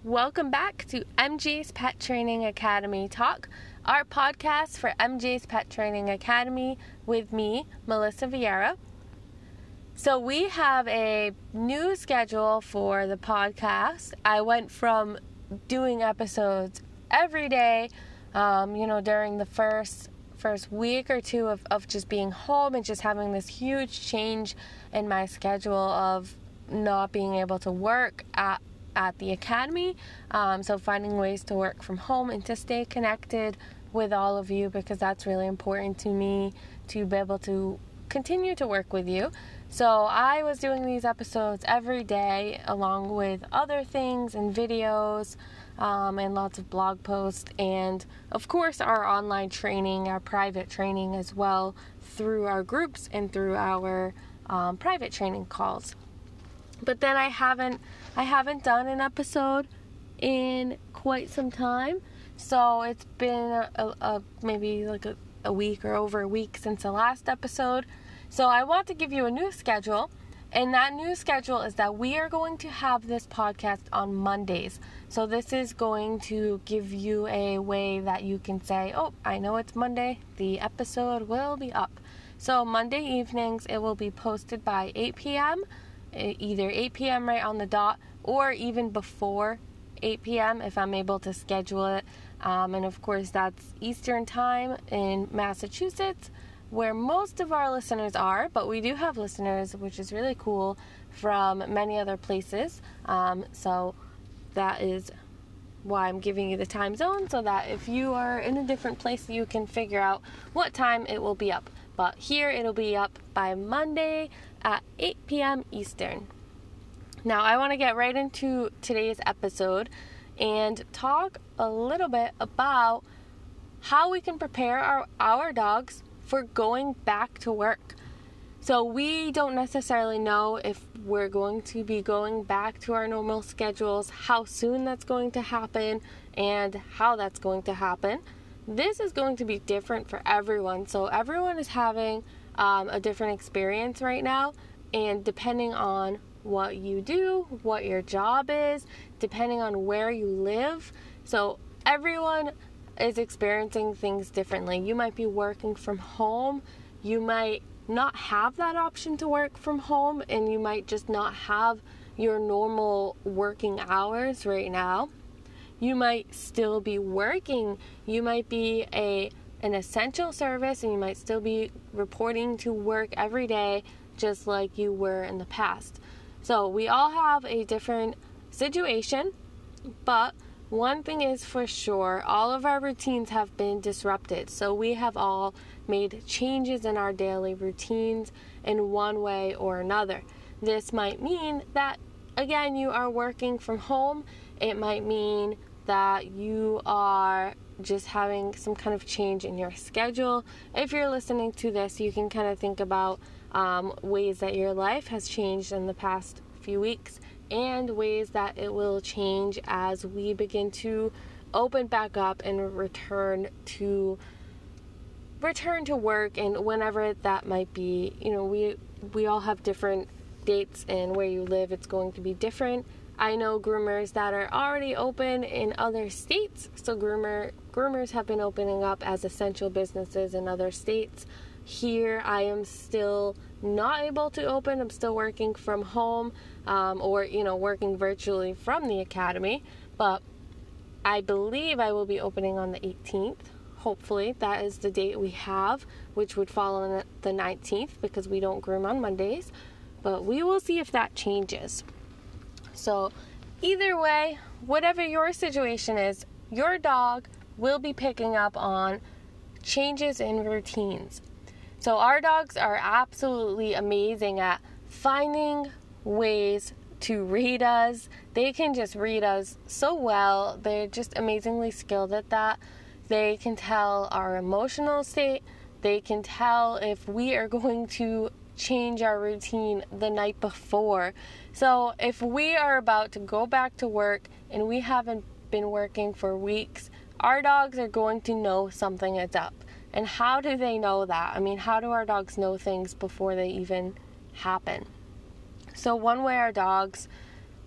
Welcome back to MJ's Pet Training Academy Talk, our podcast for MJ's Pet Training Academy with me, Melissa Vieira. So we have a new schedule for the podcast. I went from doing episodes every day, during the first week or two of just being home and just having this huge change in my schedule of not being able to work at the academy, so finding ways to work from home and to stay connected with all of you, because that's really important to me to be able to continue to work with you. So I was doing these episodes every day along with other things and videos and lots of blog posts, and of course our online training, our private training as well, through our groups and through our private training calls. But then I haven't done an episode in quite some time, so it's been maybe like a week or over a week since the last episode. So I want to give you a new schedule, and that new schedule is that we are going to have this podcast on Mondays. So this is going to give you a way that you can say, oh, I know it's Monday, the episode will be up. So Monday evenings, it will be posted by 8 p.m., either 8 p.m. right on the dot, or even before 8 p.m. if I'm able to schedule it. And of course, that's Eastern time in Massachusetts, where most of our listeners are, but we do have listeners, which is really cool, from many other places. So that is why I'm giving you the time zone, so that if you are in a different place, you can figure out what time it will be up. But here it'll be up by Monday at 8 p.m. Eastern. Now I want to get right into today's episode and talk a little bit about how we can prepare our dogs for going back to work. So we don't necessarily know if we're going to be going back to our normal schedules, how soon that's going to happen, and how that's going to happen. This is going to be different for everyone. So everyone is having a different experience right now, and depending on what you do, what your job is, depending on where you live. So everyone is experiencing things differently. You might be working from home. You might not have that option to work from home, and you might just not have your normal working hours right now. You might still be working. You might be an essential service, and you might still be reporting to work every day just like you were in the past. So we all have a different situation, but one thing is for sure, all of our routines have been disrupted. So we have all made changes in our daily routines in one way or another. This might mean that, again, you are working from home. It might mean that you are just having some kind of change in your schedule. If you're listening to this, you can kind of think about ways that your life has changed in the past few weeks, and ways that it will change as we begin to open back up and return to work, and whenever that might be. We all have different dates, and where you live, it's going to be different. I know groomers that are already open in other states, so groomers have been opening up as essential businesses in other states. Here, I am still not able to open. I'm still working from home, or working virtually from the academy, but I believe I will be opening on the 18th. Hopefully, that is the date we have, which would fall on the 19th because we don't groom on Mondays, but we will see if that changes. So either way, whatever your situation is, your dog will be picking up on changes in routines. So our dogs are absolutely amazing at finding ways to read us. They can just read us so well. They're just amazingly skilled at that. They can tell our emotional state. They can tell if we are going to change our routine the night before. So if we are about to go back to work and we haven't been working for weeks, our dogs are going to know something is up. And how do they know that? I mean, how do our dogs know things before they even happen? So one way our dogs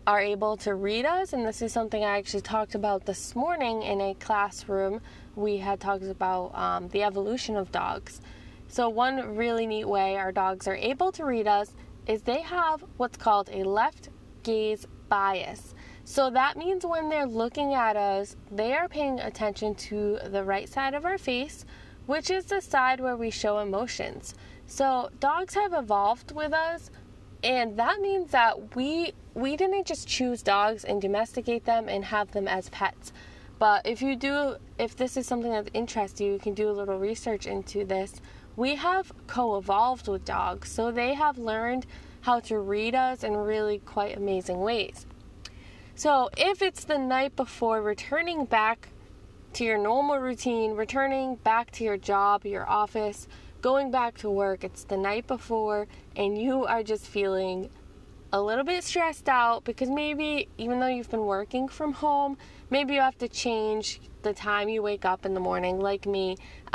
are able to read us, and this is something I actually talked about this morning in a classroom. We had talked about the evolution of dogs. So one really neat way our dogs are able to read us is they have what's called a left gaze bias. So that means when they're looking at us, they are paying attention to the right side of our face, which is the side where we show emotions. So dogs have evolved with us, and that means that we didn't just choose dogs and domesticate them and have them as pets. But if this is something that interests you, you can do a little research into this. We have co-evolved with dogs, so they have learned how to read us in really quite amazing ways. So if it's the night before, returning back to your normal routine, returning back to your job, your office, going back to work, it's the night before, and you are just feeling a little bit stressed out because maybe even though you've been working from home, maybe you have to change the time you wake up in the morning. Like me,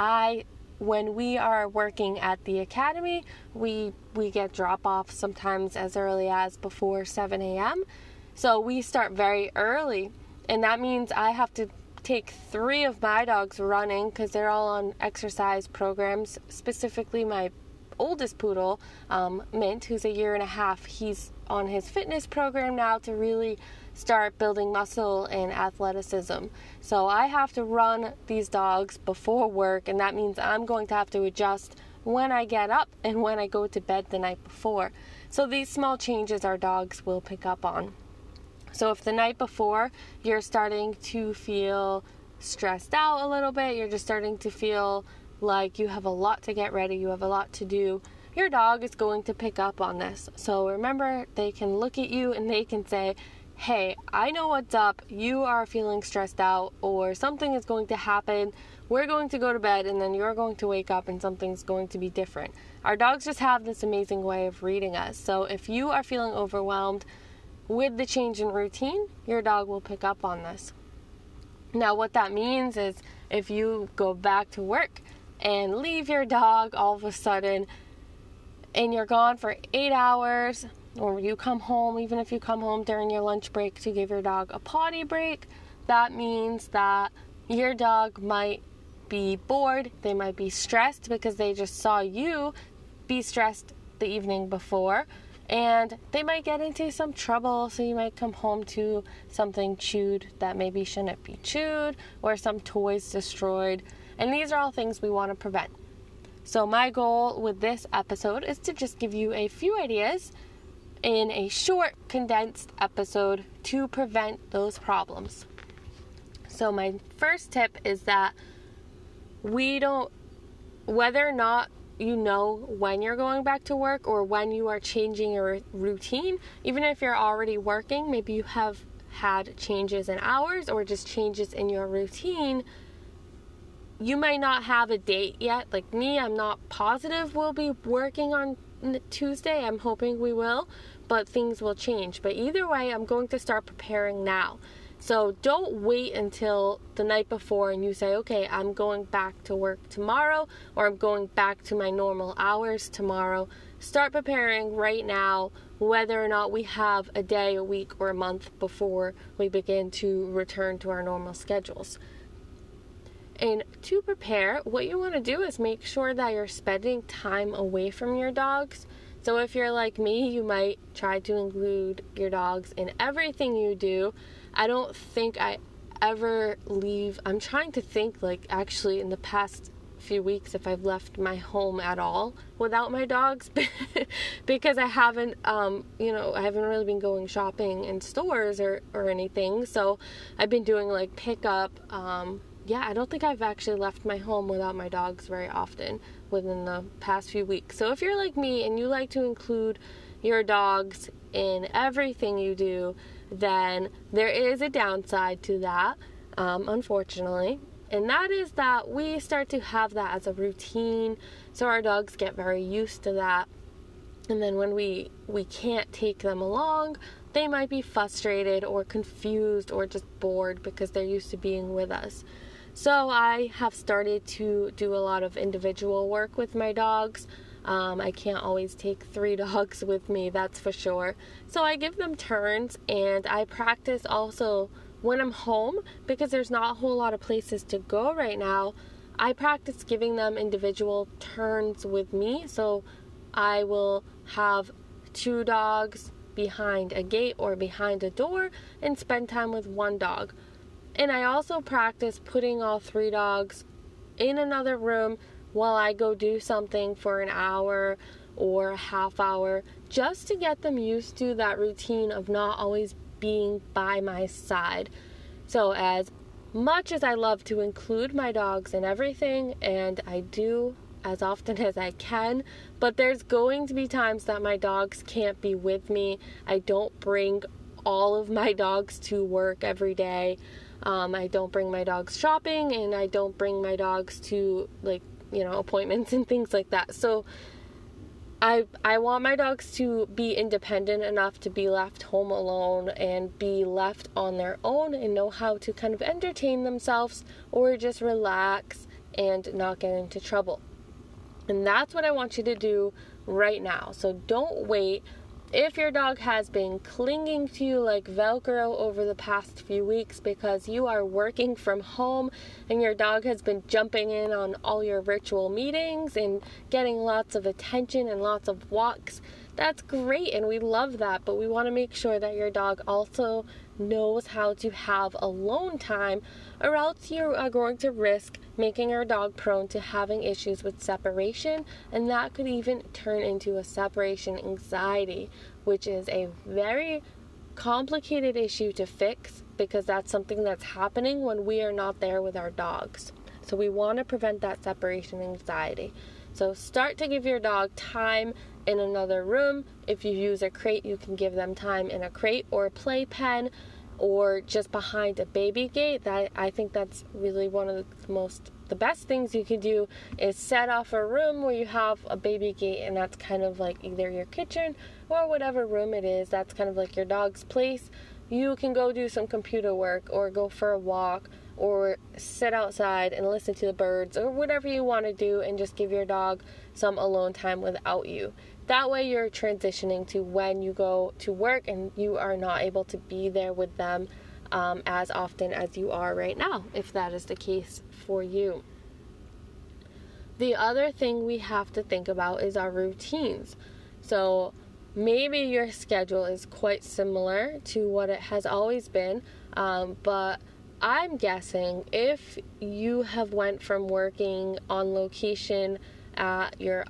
when we are working at the academy, we get drop-offs sometimes as early as before 7 a.m. So we start very early, and that means I have to take 3 of my dogs running because they're all on exercise programs. Specifically, my oldest poodle, Mint, who's 1.5 years, he's on his fitness program now to really start building muscle and athleticism. So I have to run these dogs before work, and that means I'm going to have to adjust when I get up and when I go to bed the night before. So these small changes our dogs will pick up on. So if the night before you're starting to feel stressed out a little bit, you're just starting to feel like you have a lot to get ready, you have a lot to do, your dog is going to pick up on this. So remember, they can look at you and they can say, hey, I know what's up, you are feeling stressed out, or something is going to happen, we're going to go to bed, and then you're going to wake up and something's going to be different. Our dogs just have this amazing way of reading us. So if you are feeling overwhelmed with the change in routine, your dog will pick up on this. Now what that means is if you go back to work and leave your dog all of a sudden and you're gone for 8 hours, or you come home, even if you come home during your lunch break to give your dog a potty break, that means that your dog might be bored, they might be stressed because they just saw you be stressed the evening before, and they might get into some trouble. So you might come home to something chewed that maybe shouldn't be chewed, or some toys destroyed, and these are all things we want to prevent. So my goal with this episode is to just give you a few ideas in a short, condensed episode to prevent those problems. So my first tip is that whether or not you know when you're going back to work or when you are changing your routine, even if you're already working, maybe you have had changes in hours or just changes in your routine, you might not have a date yet. Like me, I'm not positive we'll be working on Tuesday. I'm hoping we will, but things will change. But either way, I'm going to start preparing now. So don't wait until the night before and you say, okay, I'm going back to work tomorrow, or I'm going back to my normal hours tomorrow. Start preparing right now, whether or not we have a day, a week, or a month before we begin to return to our normal schedules. And to prepare, what you want to do is make sure that you're spending time away from your dogs. So if you're like me, you might try to include your dogs in everything you do. I don't think I ever leave. I'm trying to think, like, actually in the past few weeks if I've left my home at all without my dogs because I haven't I haven't really been going shopping in stores or anything. So I've been doing like pickup. I don't think I've actually left my home without my dogs very often within the past few weeks. So if you're like me and you like to include your dogs in everything you do, then there is a downside to that, unfortunately. And that is that we start to have that as a routine. So our dogs get very used to that. And then when we can't take them along, they might be frustrated or confused or just bored because they're used to being with us. So I have started to do a lot of individual work with my dogs. I can't always take 3 dogs with me, that's for sure. So I give them turns, and I practice also when I'm home, because there's not a whole lot of places to go right now. I practice giving them individual turns with me. So I will have 2 dogs behind a gate or behind a door and spend time with 1 dog. And I also practice putting all 3 dogs in another room while I go do something for an hour or a half hour, just to get them used to that routine of not always being by my side. So as much as I love to include my dogs in everything, and I do as often as I can, but there's going to be times that my dogs can't be with me. I don't bring all of my dogs to work every day. I don't bring my dogs shopping, and I don't bring my dogs to appointments and things like that. So I want my dogs to be independent enough to be left home alone and be left on their own and know how to kind of entertain themselves or just relax and not get into trouble. And that's what I want you to do right now. So don't wait. If your dog has been clinging to you like Velcro over the past few weeks because you are working from home and your dog has been jumping in on all your virtual meetings and getting lots of attention and lots of walks, that's great and we love that, but we want to make sure that your dog also knows how to have alone time, or else you are going to risk making your dog prone to having issues with separation, and that could even turn into a separation anxiety, which is a very complicated issue to fix because that's something that's happening when we are not there with our dogs. So we want to prevent that separation anxiety. So start to give your dog time in another room. If you use a crate, you can give them time in a crate or a playpen, or just behind a baby gate. I think that's really one of the best things you can do is set off a room where you have a baby gate, and that's kind of like either your kitchen or whatever room it is. That's kind of like your dog's place. You can go do some computer work or go for a walk or sit outside and listen to the birds or whatever you want to do, and just give your dog some alone time without you. That way you're transitioning to when you go to work and you are not able to be there with them as often as you are right now, if that is the case for you. The other thing we have to think about is our routines. So maybe your schedule is quite similar to what it has always been, but I'm guessing if you have went from working on location at your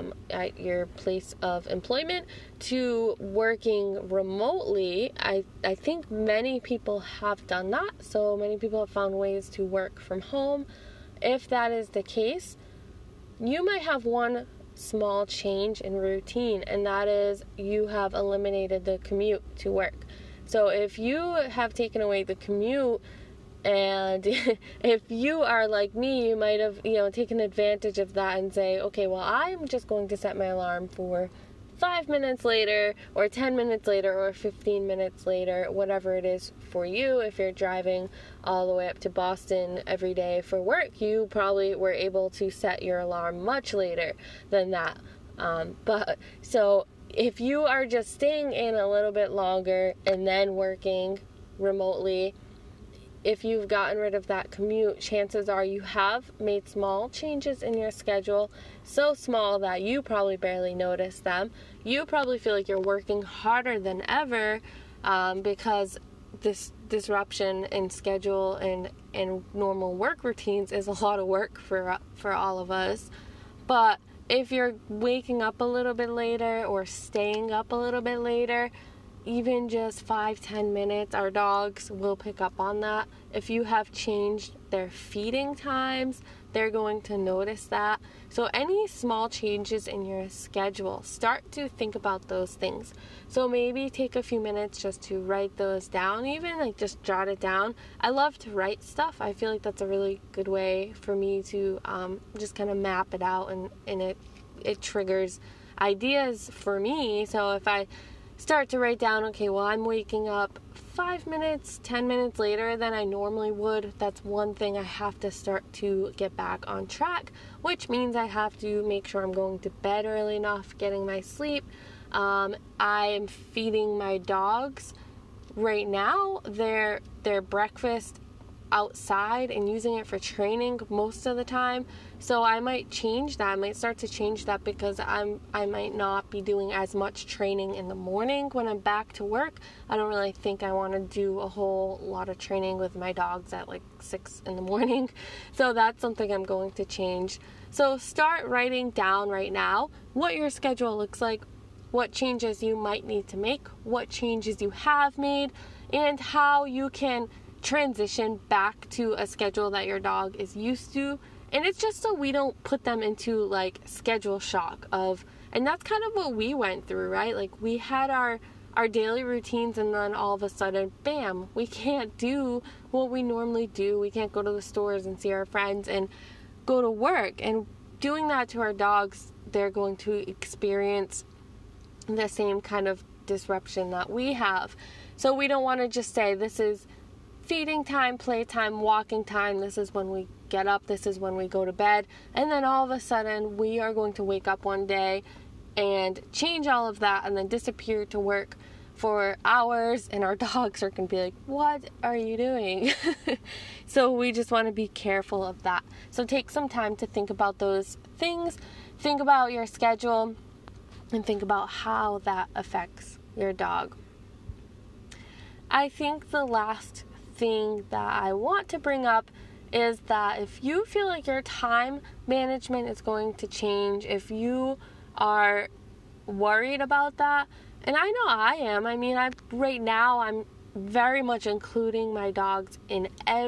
place of employment to working remotely, I think many people have done that. So many people have found ways to work from home. If that is the case, you might have one small change in routine, and that is you have eliminated the commute to work. So if you have taken away the commute, and if you are like me, you might have, taken advantage of that and say, okay, well, I'm just going to set my alarm for 5 minutes later or 10 minutes later or 15 minutes later, whatever it is for you. If you're driving all the way up to Boston every day for work, you probably were able to set your alarm much later than that. But so if you are just staying in a little bit longer and then working remotely, if you've gotten rid of that commute, chances are you have made small changes in your schedule, so small that you probably barely notice them. You probably feel like you're working harder than ever because this disruption in schedule and normal work routines is a lot of work for all of us. But if you're waking up a little bit later or staying up a little bit later, even just 5-10 minutes, our dogs will pick up on that. If you have changed their feeding times, they're going to notice that. So any small changes in your schedule, start to think about those things. So maybe take a few minutes just to write those down, even just jot it down. I love to write stuff. I feel like that's a really good way for me to just kind of map it out, and it triggers ideas for me. So if start to write down, okay, well, I'm waking up 5 minutes, 10 minutes later than I normally would. That's one thing I have to start to get back on track, which means I have to make sure I'm going to bed early enough, getting my sleep. I am feeding my dogs right now their breakfast outside and using it for training most of the time. So I might change that. I might start to change that because I might not be doing as much training in the morning when I'm back to work. I don't really think I want to do a whole lot of training with my dogs at like 6 in the morning. So that's something I'm going to change. So start writing down right now what your schedule looks like, what changes you might need to make, what changes you have made, and how you can transition back to a schedule that your dog is used to. And it's just so we don't put them into like schedule shock of, and that's kind of what we went through, right? Like we had our daily routines, and then all of a sudden, bam, we can't do what we normally do. We can't go to the stores and see our friends and go to work. And doing that to our dogs, they're going to experience the same kind of disruption that we have. So we don't want to just say this is feeding time, playtime, walking time, this is when we get up, this is when we go to bed, and then all of a sudden we are going to wake up one day and change all of that and then disappear to work for hours, and our dogs are going to be like, what are you doing? So we just want to be careful of that. So take some time to think about those things, think about your schedule, and think about how that affects your dog. I think the last thing that I want to bring up is that if you feel like your time management is going to change, if you are worried about that, and I know I am. I mean, right now I'm very much including my dogs in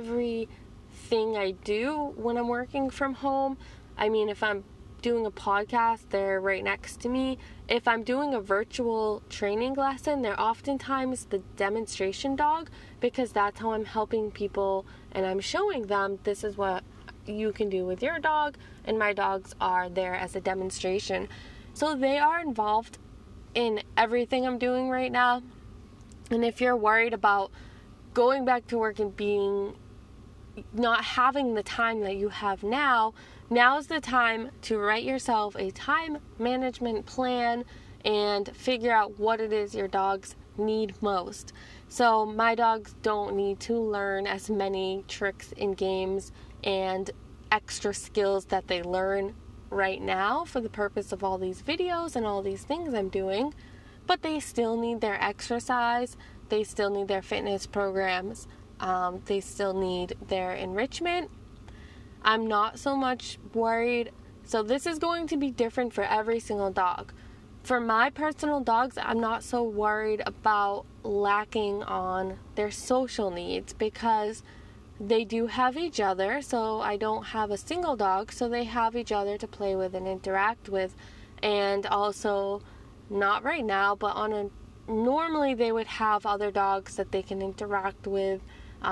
everything I do when I'm working from home. I mean, if I'm doing a podcast, they're right next to me. If I'm doing a virtual training lesson, they're oftentimes the demonstration dog, because that's how I'm helping people and I'm showing them this is what you can do with your dog, and my dogs are there as a demonstration. So they are involved in everything I'm doing right now. And if you're worried about going back to work and not having the time that you have now, now's the time to write yourself a time management plan and figure out what it is your dogs need most. So my dogs don't need to learn as many tricks in games and extra skills that they learn right now for the purpose of all these videos and all these things I'm doing, but they still need their exercise, they still need their fitness programs, they still need their enrichment. I'm not so much worried. So this is going to be different for every single dog. For my personal dogs, I'm not so worried about lacking on their social needs because they do have each other. So I don't have a single dog, so they have each other to play with and interact with. And also, not right now, but normally they would have other dogs that they can interact with.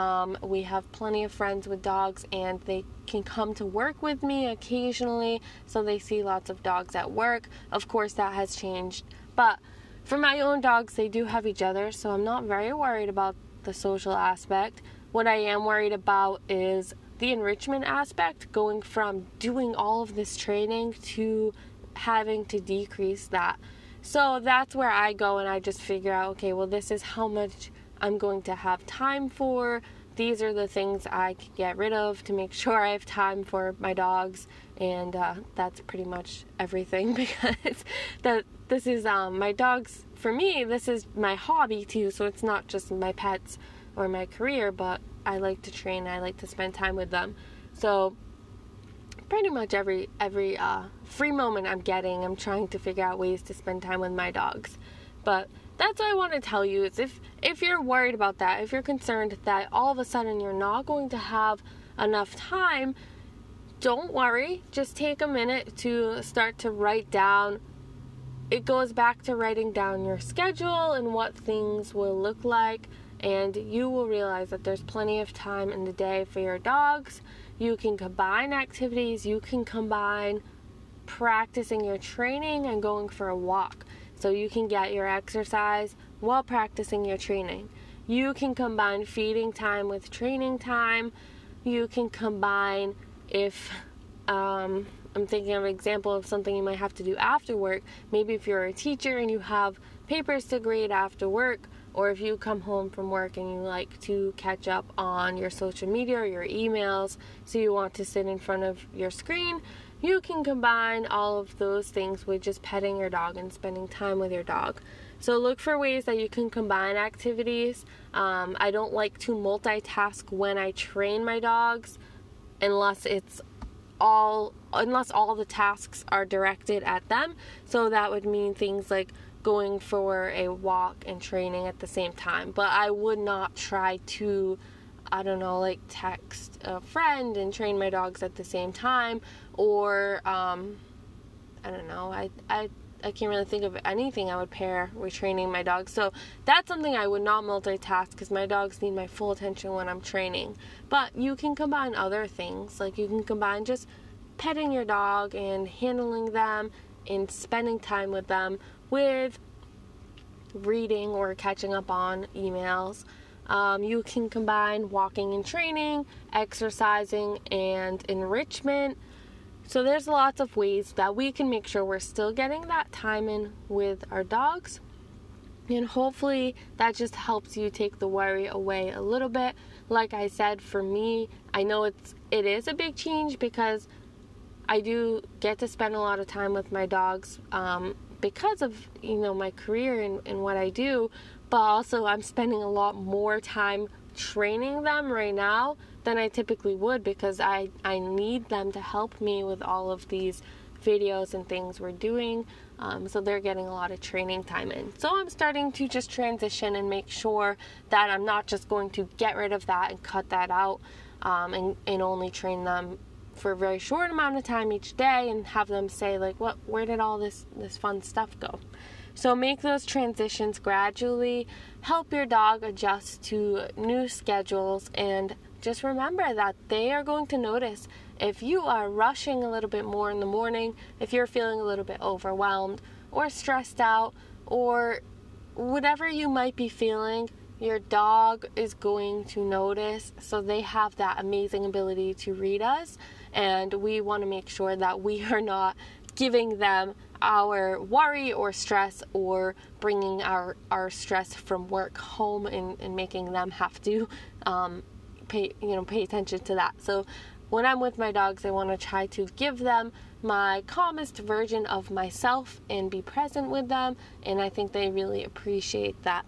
We have plenty of friends with dogs, and they can come to work with me occasionally, so they see lots of dogs at work. Of course, that has changed, but for my own dogs, they do have each other, so I'm not very worried about the social aspect. What I am worried about is the enrichment aspect, going from doing all of this training to having to decrease that. So that's where I go, and I just figure out, okay, well, this is how much I'm going to have time for. These are the things I can get rid of to make sure I have time for my dogs, and that's pretty much everything, because this is my dogs. For me, this is my hobby too, so it's not just my pets or my career, but I like to train, I like to spend time with them. So pretty much every free moment I'm getting, I'm trying to figure out ways to spend time with my dogs. But that's what I want to tell you, is if you're worried about that, if you're concerned that all of a sudden you're not going to have enough time, don't worry. Just take a minute to start to write down. It goes back to writing down your schedule and what things will look like, and you will realize that there's plenty of time in the day for your dogs. You can combine activities. You can combine practicing your training and going for a walk. so you can get your exercise while practicing your training. You can combine feeding time with training time. You can combine, if I'm thinking of an example of something you might have to do after work. Maybe if you're a teacher and you have papers to grade after work, or if you come home from work and you like to catch up on your social media or your emails, so you want to sit in front of your screen, you can combine all of those things with just petting your dog and spending time with your dog. So look for ways that you can combine activities. I don't like to multitask when I train my dogs unless all the tasks are directed at them. So that would mean things like going for a walk and training at the same time. But I would not try to, text a friend and train my dogs at the same time, or I can't really think of anything I would pair with training my dogs. So that's something I would not multitask, because my dogs need my full attention when I'm training. But you can combine other things, like you can combine just petting your dog and handling them and spending time with them with reading or catching up on emails. You can combine walking and training, exercising, and enrichment. So there's lots of ways that we can make sure we're still getting that time in with our dogs. And hopefully that just helps you take the worry away a little bit. Like I said, for me, I know it is a big change, because I do get to spend a lot of time with my dogs because of, my career and what I do. But also I'm spending a lot more time training them right now than I typically would, because I need them to help me with all of these videos and things we're doing. So they're getting a lot of training time in. So I'm starting to just transition and make sure that I'm not just going to get rid of that and cut that out and only train them for a very short amount of time each day and have them say, like, where did all this fun stuff go? So make those transitions gradually. Help your dog adjust to new schedules, and just remember that they are going to notice if you are rushing a little bit more in the morning, if you're feeling a little bit overwhelmed or stressed out or whatever you might be feeling. Your dog is going to notice. So they have that amazing ability to read us, and we want to make sure that we are not giving them our worry or stress, or bringing our stress from work home and making them have to pay attention to that. So when I'm with my dogs, I want to try to give them my calmest version of myself and be present with them, and I think they really appreciate that.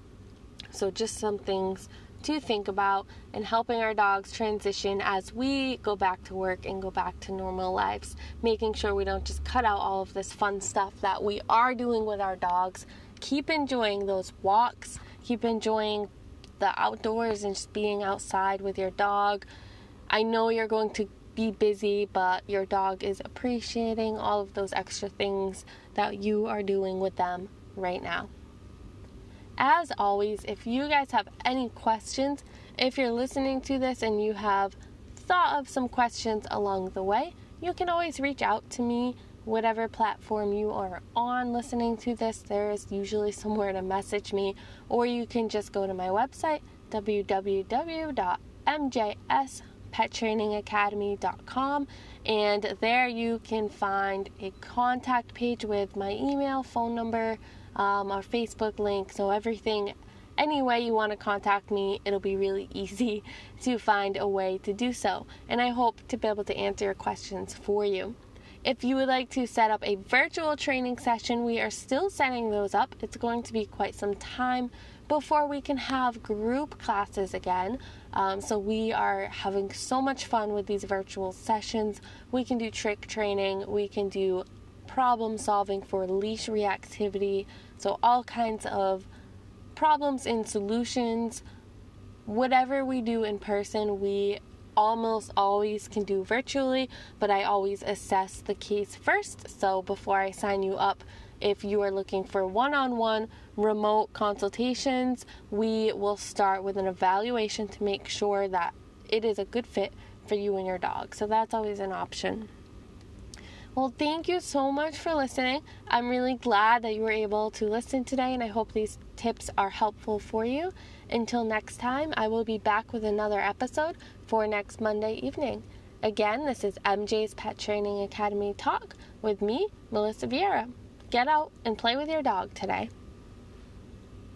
So just some things to think about in helping our dogs transition as we go back to work and go back to normal lives, making sure we don't just cut out all of this fun stuff that we are doing with our dogs. Keep enjoying those walks, keep enjoying the outdoors and just being outside with your dog. I know you're going to be busy, but your dog is appreciating all of those extra things that you are doing with them right now. As always, if you guys have any questions, if you're listening to this and you have thought of some questions along the way, you can always reach out to me. Whatever platform you are on listening to this, there is usually somewhere to message me, or you can just go to my website, www.mjspettrainingacademy.com, and there you can find a contact page with my email, phone number, our Facebook link. So everything, any way you want to contact me, it'll be really easy to find a way to do so. And I hope to be able to answer your questions for you. If you would like to set up a virtual training session, we are still setting those up. It's going to be quite some time before we can have group classes again. So we are having so much fun with these virtual sessions. We can do trick training. We can do problem solving for leash reactivity. So all kinds of problems and solutions. Whatever we do in person, we almost always can do virtually, but I always assess the case first. So before I sign you up, if you are looking for one-on-one remote consultations, we will start with an evaluation to make sure that it is a good fit for you and your dog. So that's always an option. Well, thank you so much for listening. I'm really glad that you were able to listen today, and I hope these tips are helpful for you. Until next time, I will be back with another episode for next Monday evening. Again, this is MJ's Pet Training Academy Talk with me, Melissa Vieira. Get out and play with your dog today.